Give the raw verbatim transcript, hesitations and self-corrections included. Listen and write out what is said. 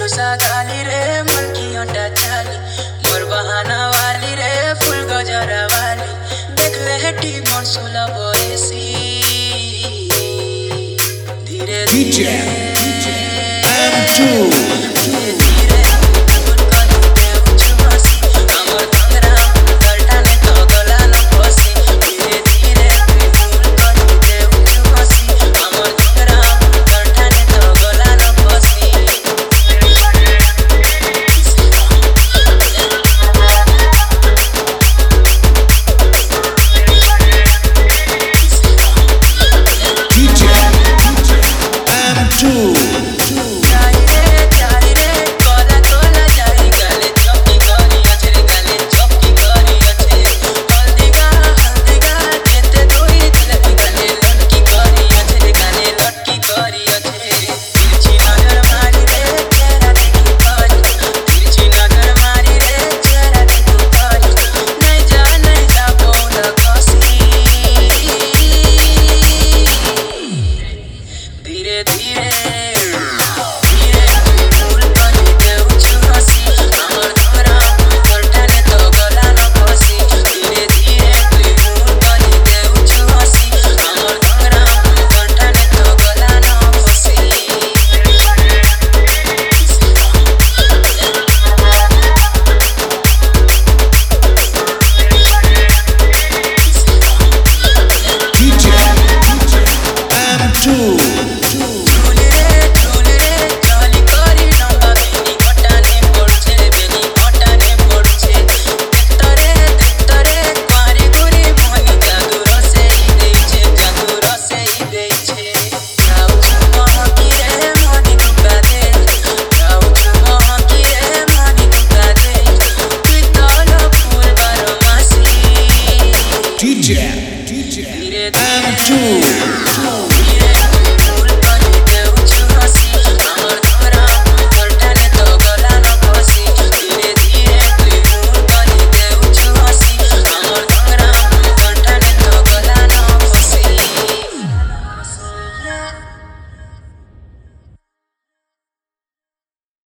गाली रे मन की अंडा चाली मोर बहाना वाली रे फुल गजरा वाली देख ले हेटी मन सोला बयसी धीरे धीरे M two D J, D J, M two.